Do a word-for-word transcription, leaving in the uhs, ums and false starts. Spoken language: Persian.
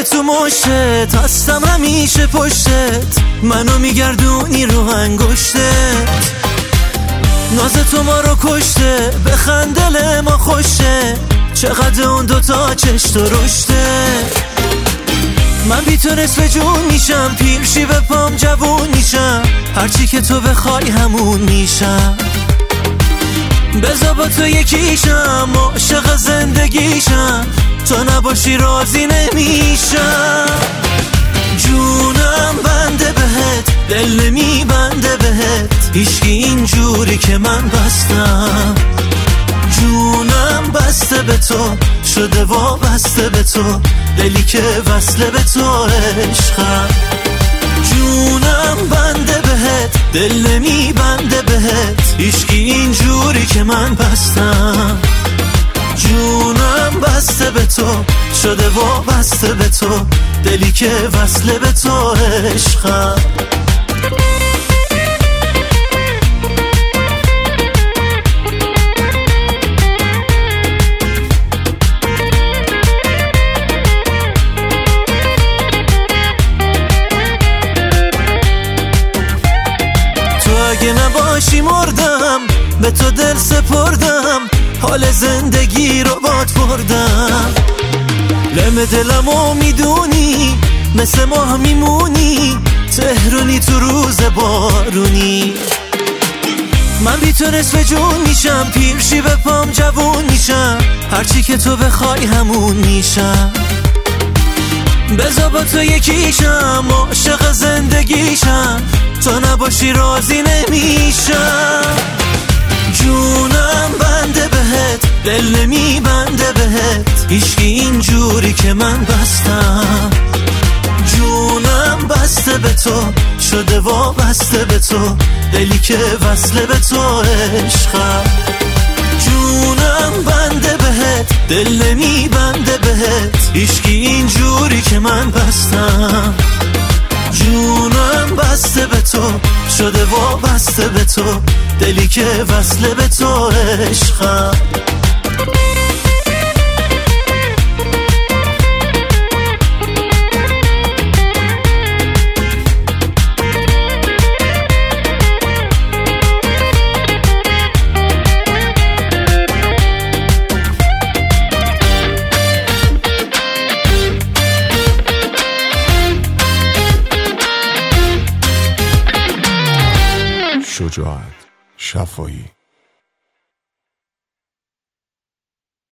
تو مشتت، هستم همیشه پشتت، منو میگردونی رو انگشتت. ناز تو ما رو کشته، بخند دل ما خوشه، چقدر اون دوتا چشت و رشته. من بی تو نصف جون میشم، پیرشی به پام جوون میشم، هرچی که تو بخوای همون میشم. بذار با تو یکیشم، عاشق زندگیشم، تو نباشی راضی نمیشم. جونم بنده بهت، دل نمیبنده بهت، هیچکی اینجوری که من بستم. جونم بسته به تو، شده وابسته به تو، دلی که وصله به تو عشقم. جونم بنده بهت، دل نمیبنده بهت، هیچکی اینجوری که من بستم. جونم بسته به تو، شده وابسته به تو، دلی که وصله به تو عشقم. اگه نباشی مردم، به تو دل سپردم، حال زندگی رو باد بردم. لم دلمو میدونی، مثل ماه میمونی، تهرونی تو روز بارونی. من بی تو نصف جون میشم، پیرشی به پام جوون میشم، هرچی که تو بخوای همون میشم. بذار با تو یکیشم، عاشق زندگیشم، تو نباشی راضی نمیشم. جونم بنده بهت، دل نمیبنده بهت، هیچکی اینجوری که من بستم. جونم بسته به تو، شده وابسته به تو، دلی که وصله به تو عشقم. جونم بنده بهت، دل نمیبنده بهت، هیچکی اینجوری که من بستم. جونم بسته به تو، شده وابسته به تو، دلی که وصله به تو عشقم. شجاعت شفایی